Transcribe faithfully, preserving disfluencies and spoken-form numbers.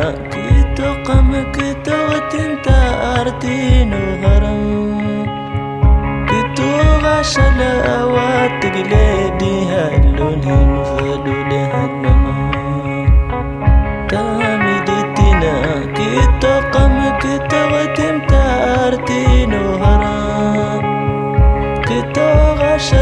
كيتو قمك توت انت ارتين وهرم كيتو غاشل اوات تقليدي هاي